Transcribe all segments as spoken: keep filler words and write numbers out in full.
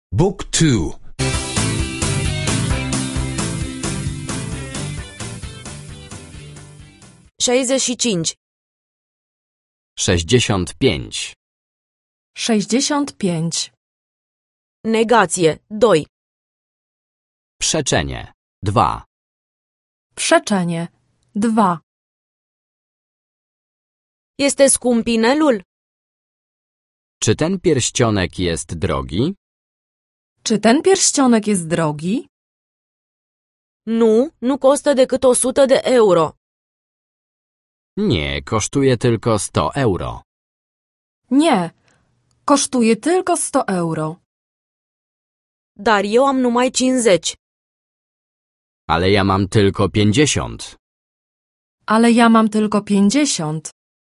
Book two. șaizeci și cinci. sześćdziesiąt pięć. sześćdziesiąt pięć. Negație, doi. Przeczenie. dwa. Przeczenie. Dwa. Este scump inelul? Czy ten pierścionek jest drogi? Czy ten pierścionek jest drogi? Nu, nu costă decât o sută de euro. Nie, kosztuje tylko sto euro. Nie. Kosztuje tylko sto euro. Dar eu am numai cincizeci. Ale ja mam tylko pięćdziesiąt. Ale ja mam tylko pięćdziesiąt.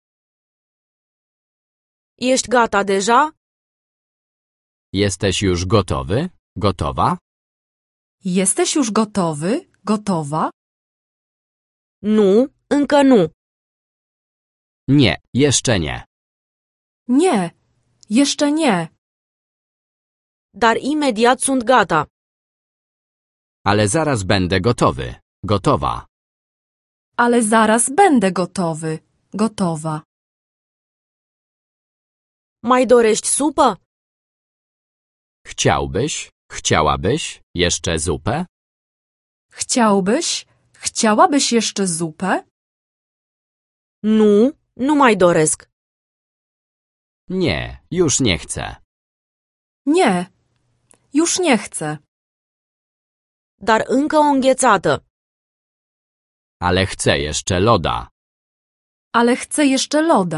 Ești gata deja? Jesteś już gotowy? Gotowa? Jesteś już gotowy? Gotowa? Nu, încă nu. Nie, jeszcze nie. Nie. Jeszcze nie. Dar imediat sunt gata. Ale zaraz będę gotowy. Gotowa. Ale zaraz będę gotowy. Gotowa. Mai dorești supă? Chciałbyś? Chciałabyś? Jeszcze zupę? Chciałbyś? Chciałabyś jeszcze zupę? Nu, nu mai doresc. Nie, już nie chcę. Nie. Już nie chcę. Dar încă o înghețată. Ale chcę jeszcze loda. Ale chcę jeszcze loda.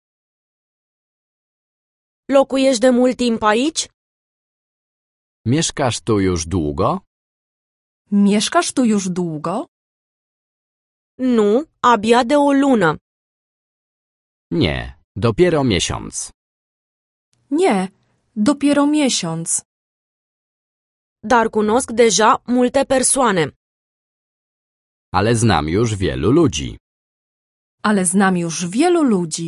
Locuiești de mult timp aici? Mieszkasz tu już długo? Mieszkasz tu już długo? Nu, abia de o lună. Nie, dopiero miesiąc. Nie. Dopiero miesiąc. Dar cunosc deja multe persoane. Ale znam już wielu ludzi. Ale znam już wielu ludzi.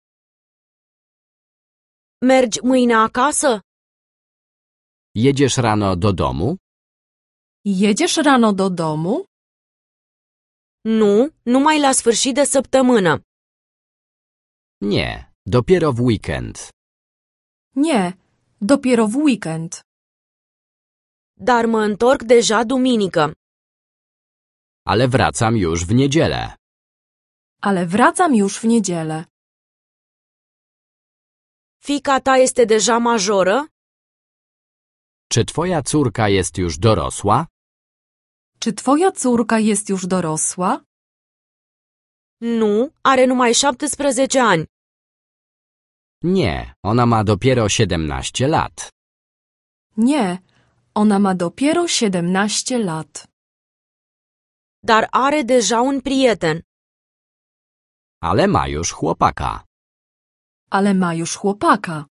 Mergi mâine acasă? Jedziesz rano do domu? Jedziesz rano do domu? Nu, numai la sfârșit de săptămână. Nie, dopiero w weekend. Nie. Dopiero w weekend. Dar mă întorc deja duminică. Ale wracam już w niedzielę. Ale wracam już w niedzielę. Fiica ta este deja majoră? Czy twoja córka jest już dorosła? Czy twoja córka jest już dorosła? Nu, are numai șaptesprezece ani. Nie, ona ma dopiero siedemnaście lat. Nie. Ona ma dopiero siedemnaście lat. Dar are deja un prieten. Ale ma już chłopaka. Ale ma już chłopaka.